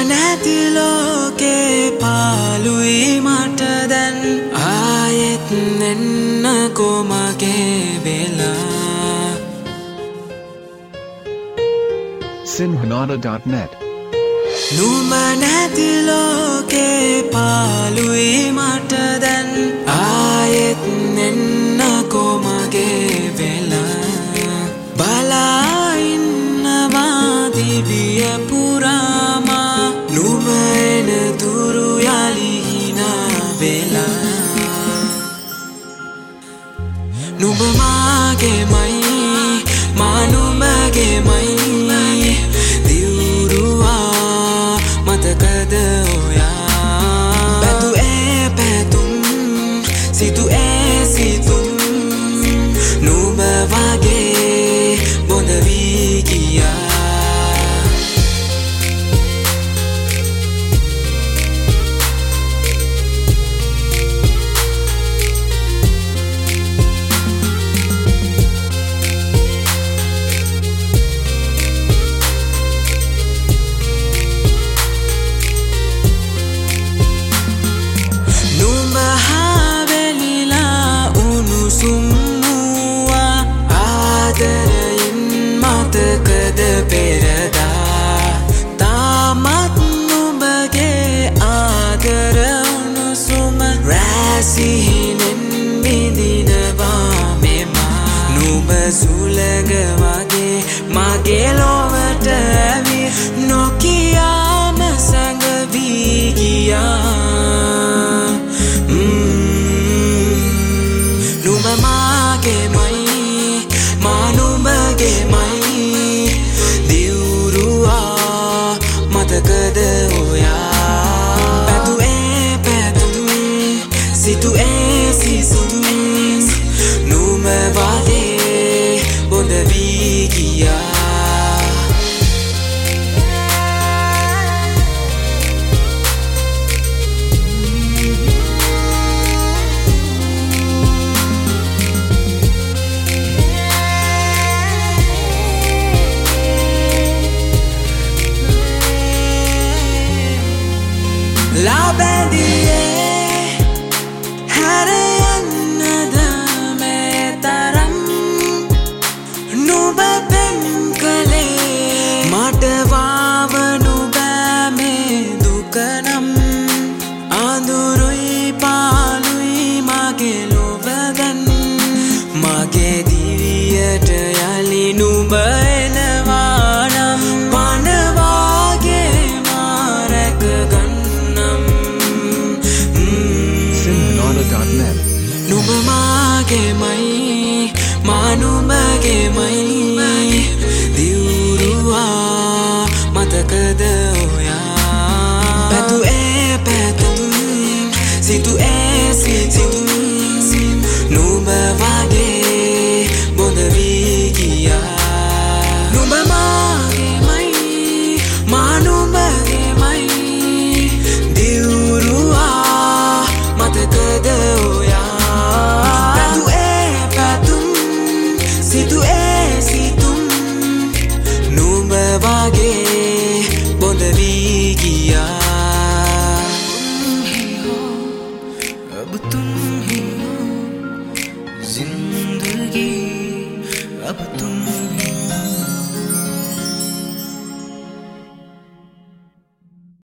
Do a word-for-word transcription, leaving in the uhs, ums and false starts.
නැති ලෝකේ පාළුයි මට දැන් ආයෙත් එන්නකෝ මගේ වෙලා sinhanada dot net නුඹ නැති ලෝකේ පාළුයි මට දැන් ආයෙත් එන්නකෝ මගේ වෙලා බලා ඉන්නවා දිවිය පුරාම නුඹ එන දුරු යලි හිනා වෙලා නුඹ මාගේමයි මා නුඹගේමයි මතකද ඔයා පැතු ඒ පැතුම් සිතු ඒ සිතුම් නුඹ වගේ බොඳ වී ගියා ආදරයෙන් මතකද පෙරදා තාමත් නුඹගේ ආදර උණුසුම රැසිහිනෙන් විඳිනවා මෙමා නුඹ සුළඟ වගේ මගේ ලොවට ඇවි නොකියාම සැඟවී ගියා නුඹ මාගේමයි මා නුඹගේමයි දිවුරුවා මතකද ඔයා පැතු ඒ පැතුම් සිතු ඒ සිතුම් නුඹ වගේ බොඳ වී ගියා ලබැඳියේ හැර යන්නද මේ තරම් නුඹ පෙම් කළේ මට වාවනු බෑ මේ දුක නම් අඳුරුයි පාළුයි මගේ ලොව දැන් මගේ දිවියට යලි නුඹ එනවා නම් පන වාගේ මා රැක ගන්න නුඹ මාගේමයි මා නුඹගේමයි දිවුරුවා මතකද ඔයා පැතු ඒ පැතුම් සිතු ඒ සිතුම් නුඹ වගේ බොඳ වී ගියා නුඹ මාගේමයි මා නුඹගේමයි දිවුරුවා මතකද සිතු ඒ සිතුම් නුඹ වගේ බොඳ වී ගියා अब तुम ही हो जिंदगी अब तुम